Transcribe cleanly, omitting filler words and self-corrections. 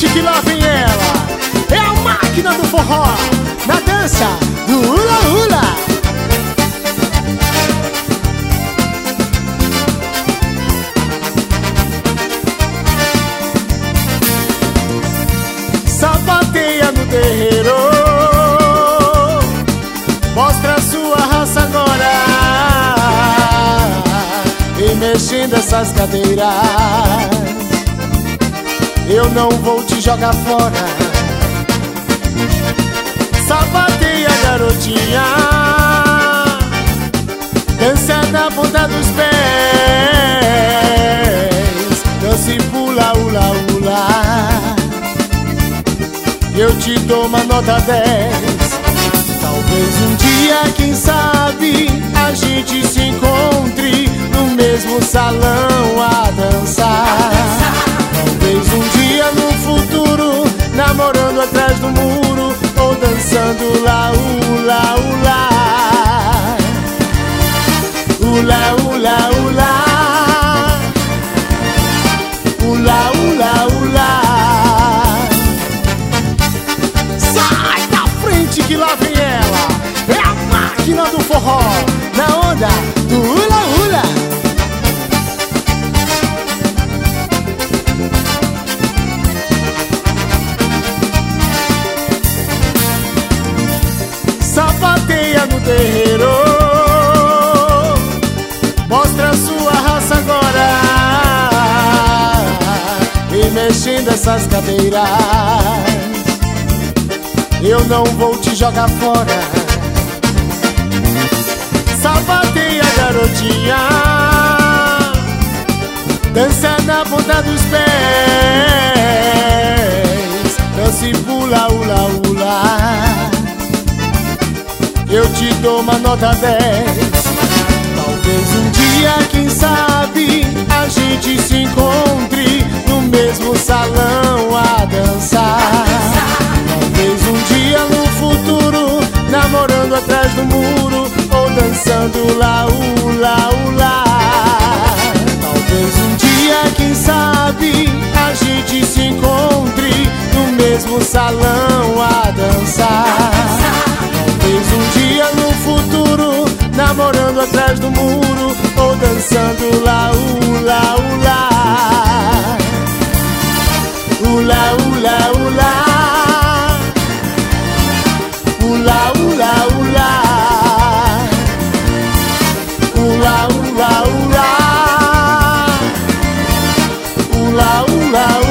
frente que lá vem ela. É a máquina do forró, na dança do hula hula. Sapateia no terreiro, mostra sua raça agora, e mexendo essas cadeiras, eu não vou te jogar fora. Sapateia, garotinha, dança na ponta dos pés, dança e pula, hula hula, eu te dou uma nota 10. Talvez um dia, quem sabe, a gente se encontre no mesmo salão a dançar. Talvez um dia no futuro, namorando atrás do muro, ou dançando lá, hula hula, hula hula hula, hula hula hula. Sai da frente que lá vem ela. É a máquina do forró, na onda do hula hula. Sapateia no terreiro, mostra sua raça agora, e mexendo essas cadeiras, eu não vou te jogar fora. Sapateia, garotinha, dança na ponta dos pés, dança e pula, hula hula, eu te dou uma nota 10. Talvez um dia, quem sabe, a gente se encontre no mesmo salão a dançar. Talvez um dia no futuro, namorando atrás do muro, ou dançando lá, hula hula. Talvez um dia, quem sabe, a gente se encontre no mesmo salão a dançar. Talvez um dia no futuro, namorando atrás do muro, ou dançando lá, hula hula, hula hula hula, hula hula hula, hula hula hula, hula hula hula.